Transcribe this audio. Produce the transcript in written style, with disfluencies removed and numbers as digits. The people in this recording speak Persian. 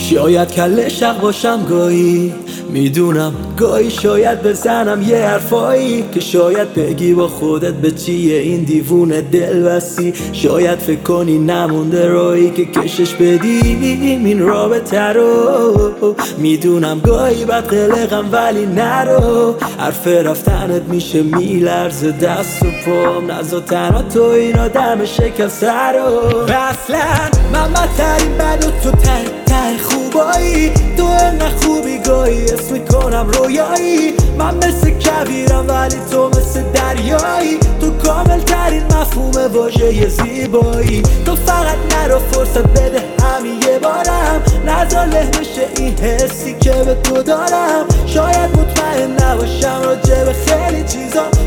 شاید کله شق باشم گاهی، میدونم گاهی شاید بزنم یه حرفایی که شاید بگی با خودت به چیه این دیوونه دل بسی. شاید فکر کنی نمونده راهی که کشش بدیم این رابطه رو. میدونم گاهی بد قلقم ولی نرو، حرف رفتنت میشه میلرزه دست و پام، نزا تنها تو این آدم شکسته رو. اصلا من بدترین بد و تو ته خوبایی، تو انقدر خوبی گاهی اسم میکنم رویایی. من مثل کبیرم ولی تو مثل دریایی، تو کامل ترین مفهوم واژه زیبایی. تو فقط نرو فرصت بده همین یه بارم، نذار له بشه این حسی که به تو دارم. شاید مطمئن نباشم راجع به خیلی چیزا،